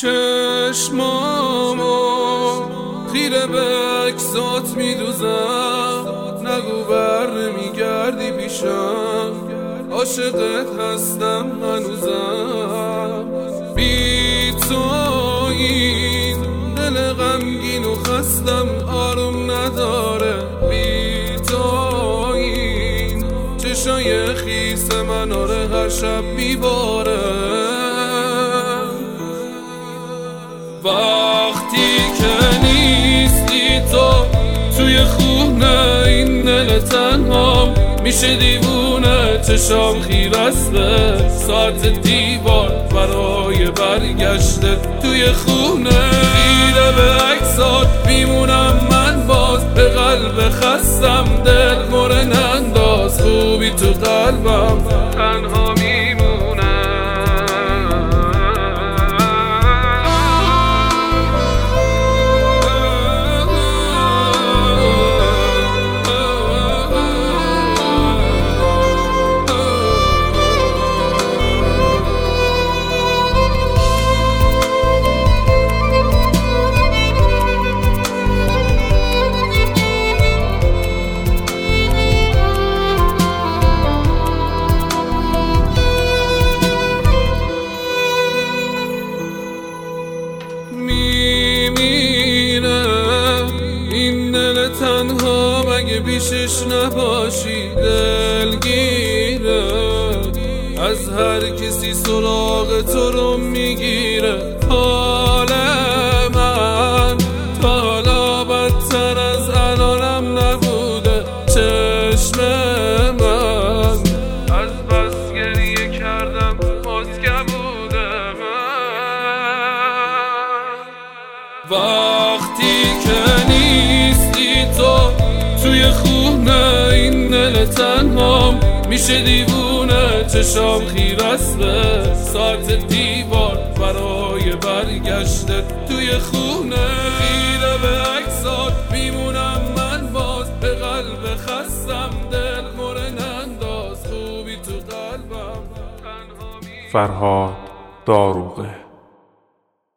چشمامو خیره به عکسات میدوزم، نگو بر نمیگردی پیشم، عاشقت هستم هنوزم. بی تو این دل غمگین و خستم آروم نداره، بی تو این چشای خیس من آره هر شب میباره. وقتی که نیستی تو توی خونه این دل تنهام میشه دیوونه، چشام خیره است به ساعت دیوار برای برگشته توی خونه. خیره به عکسات میمونم من باز، به قلب خستم دل مره ننداز، خوبی تو قلبم تنها میمونم. تنها مگه بیشش نباشی، دلگیره از هر کسی سراغ تو رو میگیره. حال من تا حالا بدتر از الانم نبوده، چشم من از بس گریه کردم باز بوده من. وقتی که تو توی خونه این دل تنهام میشه دیوونه، چشام خیره است به ساعت دیوار برای برگشته توی خونه. خیره به عکسات میمونم من باز، به قلب خستم دل مره ننداز، خوبی تو قلبم تنها. فرهاد داروغه.